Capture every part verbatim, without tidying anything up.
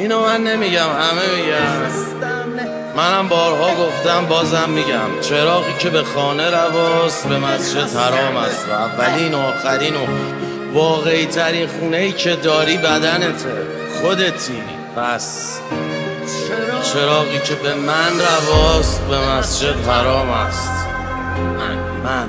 اینو من نمیگم، همه میگم. منم بارها گفتم بازم میگم، چراغی که به خانه رواست به مسجد حرام است و اولین و آخرین و واقعی ترین خونه ای که داری بدنته، خودتی. پس چراغی که به من رواست به مسجد حرام است. من من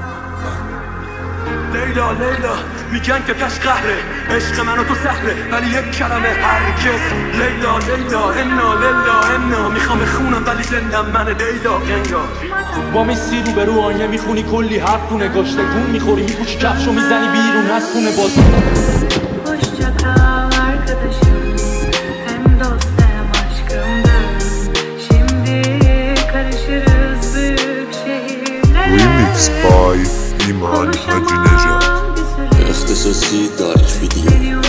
لیلا لیلا میگن که کش قهره، عشق من و تو سهره ولی یک کلمه هرگز. لیلا لیلا انا لیلا انا میخوام بخونم ولی زندم من لیلا گنگا. با میسی رو به رو آینه میخونی کلی حرف تو نگاشته گون میخوری میپوشی کفشو میزنی بیرون از خونه باز. Hoşça kal arkadaşım, hem dost hem aşkımdın. Şimdi karışırız büyük şehirlere. Remix by İman Hacı Necat. اختصاصی دارک ویدیو.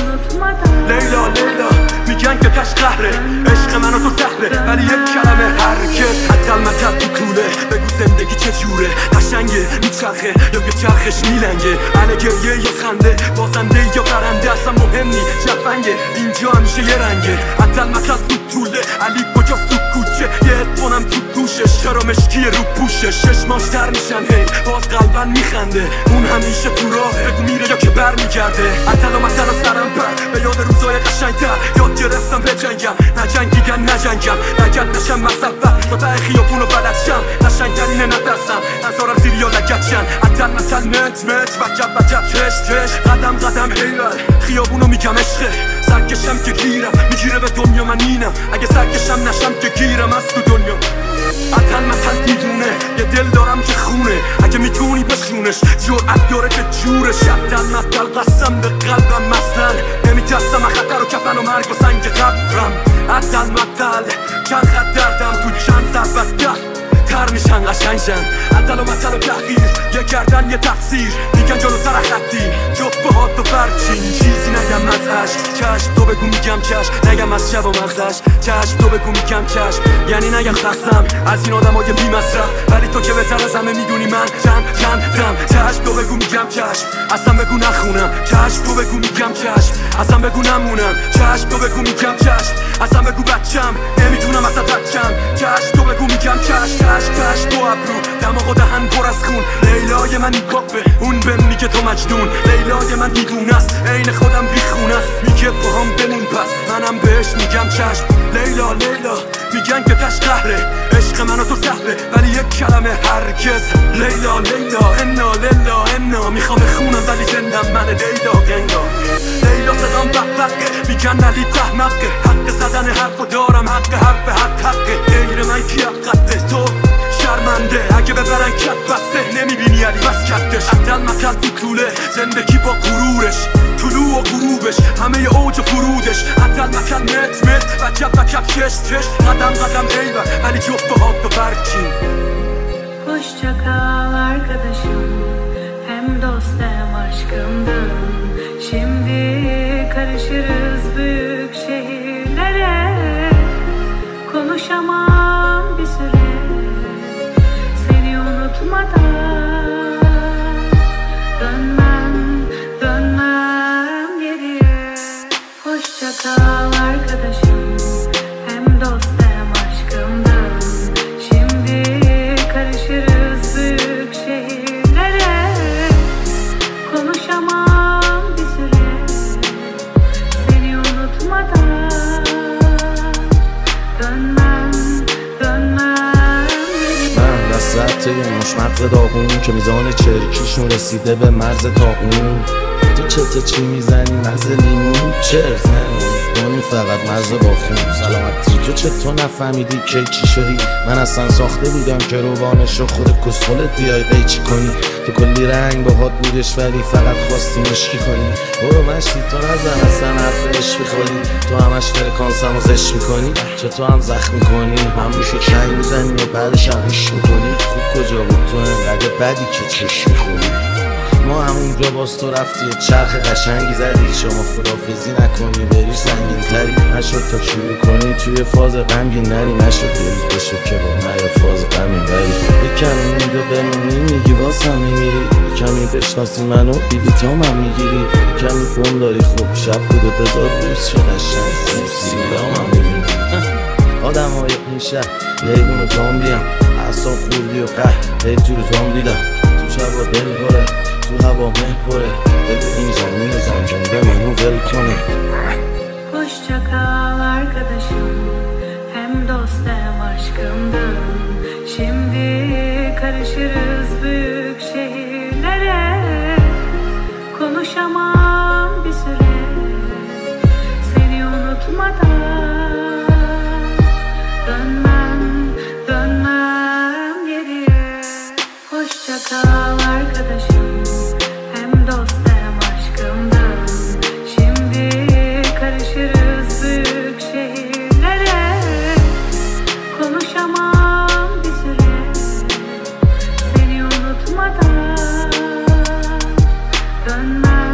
لیلا لیلا میگن که کش قهره، عشق من و تو سهره ولی یک کلمه هرگز. حتی المثل تو کوله بگو زندگی چجوره، قشنگه میچرخه یا که چرخش میلنگه، اهل گریه یا خنده، بازنده یا برنده اصلا مهم نی، جفنگه اینجا همیشه یه رنگه. حتی المثل تو طوله، علی کجاست تو کوچه، یه هدفونم تو گوشش، چرا مشکی رو پوشش، چشماش در میشن هی باز قلبن میخنده، اون همیشه تو راه بگو میره یا که بر میگرده. حتی المثل سرم پر به یاد روزای قشنگتر، یاد گرفتم بجنگم نجنگیگن نجنگم، نگد نشم مصبر تا ته خیابونو بلد شم، قشنگترینه نترسم نذارم زیر یا لگت شن. حتی المثل مت مت وجب وجب چش چش، قدم قدم هیبر خیابونو میگم عشقه، سرکشم که گیرم میگیره به دنیا من اینم، اگه سرکشم نشم که گیرم از تو دنیا. حتی المثل دیدونه یه دل دارم که خونه، اگه میتونی بشونش جرأت داره که جورش. حتی المثل قسم به قلبم مثلا نمیترسم خطر و کفن و مرگ و سنگ قبرم. حتی المثل چند خط دردم تو چند ضربت ده تر میشن قشنگشن. حتی المثل و تحقیر یه کردن یه تقصیر، میگن جلو سر خطی جفت به هات و برچین، چیزی نگم از عشق چشم تو بگو میگم چشم، نگم از شب و مغزش چشم تو بگو میگم چشم، یعنی نگم خستم از این آدم های بی مصرف، ولی تو که بهتر از همه میدونی من چند چند دم. چشم تو بگو میگم چشم، اصلا بگو نخونم، چشم تو بگو میگم چشم، اصلا بگو نمونم، چشم تو بگو میگم چشم، اصلا بگو بچم نمیتونم اصلا بچم، چشم تو بگو میگم چشم، چشم چشم تو ابرو دماغ و دهن پر از خون. لیلای من این پاپه اون بهم میگه تو مجنون، لیلای من دیوونه است عین خودم بیخونه است، میگه با هم بمون پس منم بهش میگم چشم. لیلا لیلا میگن که کش قهره، عشق من و تو سهره ولی یک کلمه هرگز. لیلا لیلا انا لیلا انا میخوام بخونم ولی زندم من لیلا گنگا. لیلا صدام بقبقه میگن علی تحمقه، حق زدن حرفو دارم، حق حرف حق حقه، غیر من کی حقته تو شرمنده، اگه ببرن کت بسته نمیبینی علی بس کتش. حتی المثل تو طوله زندگی با غرورش، طلوع و غروبش همه اوج و فرودش. حتی المثل مت مت وجب وجب چش چش، قدم قدم ایور ولی جفت به هات و برچین. Hoşça kal arkadaşım, hem dost hem aşkımdın. Şimdi karışırız büyük şehirlere. Konuşamam bir süre seni unutmadan. Dönmem, dönmem geriye. Hoşça kal arkadaşım, hem dost hem aşkımdın. Şimdi karışırız büyük şehirlere. Konuşamam bir süre seni unutmadan. Dönmem, dönmem geriye. من وسط یه مشمق داغون که میزان چرکیشون رسیده به مرز طاعون، تو چته چی میزنی مزه لیمون چرت نمونی فقط مزه با خون سلامتی. تو چطور نفهمیدی که چی شدی؟ من اصلا ساخته بودم که روانشو خود کسخلت بیای قیچی کنی. تو کلی رنگ باهات بودش ولی فقط خواستی مشکی کنی. برو مشتی تو نزن اصلا حرف عشق میخوری، تو همش فرکانسم و زشت میکنی، چطور هم زخم میکنی، هم روشو چنگ میزنی و بعدش هم عشق میکنی. خوب کجا بود تو انقدر بدی که چشم میخوری؟ اما همونجا باز تو رفتی چرخ قشنگی زدی. شما خدافزی نکنی بری سنگین تری نشد تا شروع کنی توی فاز غمگین نری. نشد دلت بشو که با نیا فاز غمین بری. یکمی اینجا بمونی میگی واسم میمیری، یکمی بشناسی منو بیبی تا من میگیری. یکمی فون داری خوب شب بوده بذار روز چه قشنگ سیب سیگرام هم میبینی. آدم های این شهر لیگون و زامبیم، اعصاب خوردی و قهر هی تو روزام دیدم. تو شبا دل پره تو هوا مه پره، بگو این زمین زنجان به منو ول کنه. Hoşça kal arkadaşım, hem dost hem aşkımdın. Şimdi karışırız büyük şehirlere. Konuşamam bir süre seni unutmadan. Dönmem, dönmem geriye. Hoşça kal arkadaşım, hem dost hem aşkımdın. Şimdi karışırız büyük şehirlere. Konuşamam bir süre seni unutmadan. Dönmem,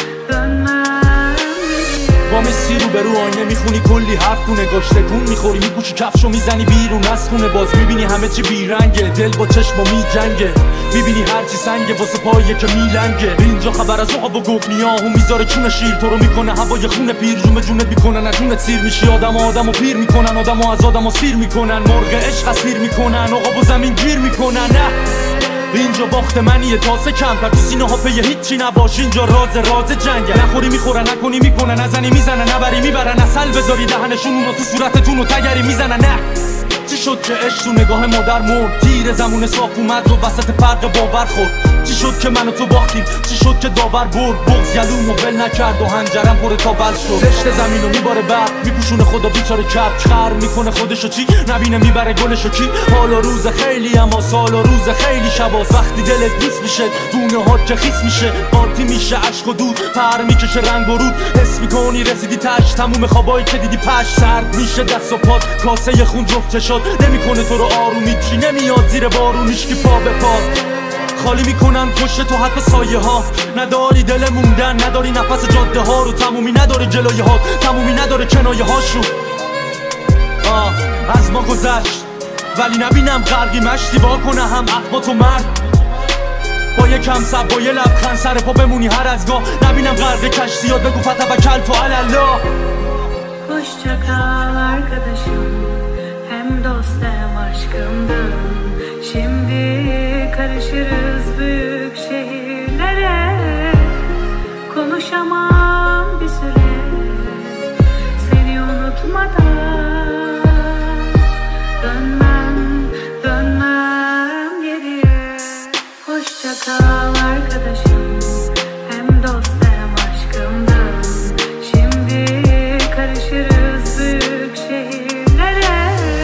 dönmem geriye. با مسی رو به رو آینه میخونی کلی حرف تو نگاش تکون میخوری میپوشی کفشو میزنی بیرون از خونه باز میبینی همه چی بیرنگه دل با چشم و میجنگه میبینی هرچی سنگه واسه پاییه که میلنگه اینجا خبر از عقاب و گوگنیاهو میذاره چون شیر تو رو میکنه هوای خون پیر جون به جونت میکنن از جونت سیر میشی آدم آدمو پیر میکنن آدمو از آدمو سیر میکنن مرغ عشق از پیر میکنن عقاب و زمین گیر میکنن نه اینجا باخت منیه تاسه کمتر تو سینه ها پیه هیچی نباش اینجا راز راز جنگه نخوری میخورن نکنی میکنن نزنی میزنن نبری میبرن اصل بذاری دهنشون اونو تو صورتتون و تگری میزنن نه چی شد که عشق تو نگاه مادر مرد تیر زمون صاف اومد و وسط فرق باور خورد چی شد که من و تو باختیم چی شد که داور برد بغض گلوم و ول نکرد و هنجرم پر تا بل شد رشته زمینو میباره برق میپوشونه خدا بیچاره کپ خر میکنه خودشو چی نبینه میبره گلشو کی حالا روز خیلی اما سال و روز خیلی شباس وقتی دلت نیست میشه دونه ها که خیس میشه قاطی میشه عشق و دود پر میکشه رنگ و رود حس میکنی رسیدی تاش تموم خوابایی که دیدی پش سرد میشه دست و پات کاسه خون جفت شد نمیکنه تو رو آرومی چی نمیاد زیر بارونیش که پا به پا خالی میکنن پشت تو حتی سایه ها نداری دل موندن نداری نفس جاده ها رو تمومی نداره جلوی ها تمومی نداره کنایه هاشو آه از ما گذشت ولی نبینم غرقی مشتی با کنه هم اخما تو مرد با یه کم سب با یه لبخند سر پا بمونی هر از گاه نبینم غرق کشتی یاد بگو فتوکل تو الله Hoşça kal arkadaşım, hem dost hem aşkımdın. Şimdi karışırız büyük şehirlere. Konuşamam bir süre seni unutmadan. Dönmem, dönmem geriye. Hoşça kal arkadaşım, hem dost hem aşkımdın. Şimdi karışırız büyük şehirlere.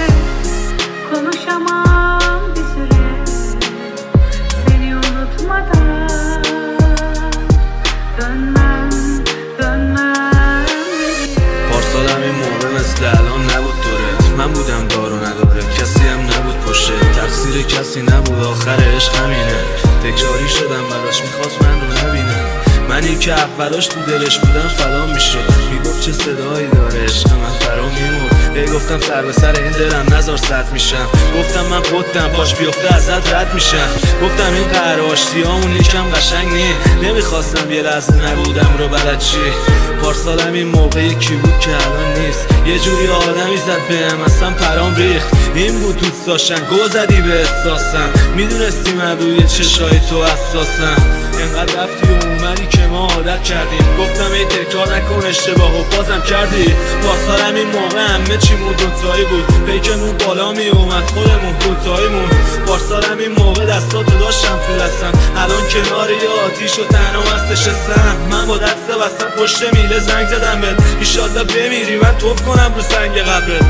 Konuşamam bir süre seni unutmadan. Dönmem, dönmem geriye. پارسالم این موقع مثل الان نبود دورت من بودم دارو نداره کسی هم نبود پشت تقصیر کسی نبود آخر عشق همینه تکراری شدم براش میخواست من رو نبینه منی که اولاش تو دلش بودم فدا میشد میگفت چه صدایی داره عشق من فرا میمون ای گفتم سر به سر این دلم نزار سد میشم گفتم من خودم پاش بیفته ازت رد میشم گفتم این قهر آشتیامون یکم قشنگ نی نمیخواستم یه لحظه نبودم رو بلد چی پارسالم این موقع یکی بود که الان نیست یه جوری آدمی زد بهم اصلا پرام ریخت این بود دوست داشتن گو زدی به احساسم میدونستی من روی چشای تو حساسم انقدر رفتی و اومدی که ما عادت کردیم گفتم ای تکرار نکن اشتباه و بازم کردی پاسارم این موقع همه چیمون دوتایی بود پیکمون بالا می اومد خودمون دوتاییمون پارسالم این موقع دستاتو داشتم تو دستم الان کنار یه آتیش و تنها از نشستم من با دست بستم پشت میله زنگ زدم بهت ایشالله بمیری من توف کنم رو سنگ قبرت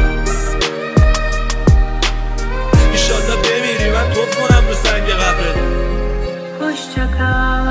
ایشالله بمیری من توف کنم رو سنگ قبرت Hoşça kal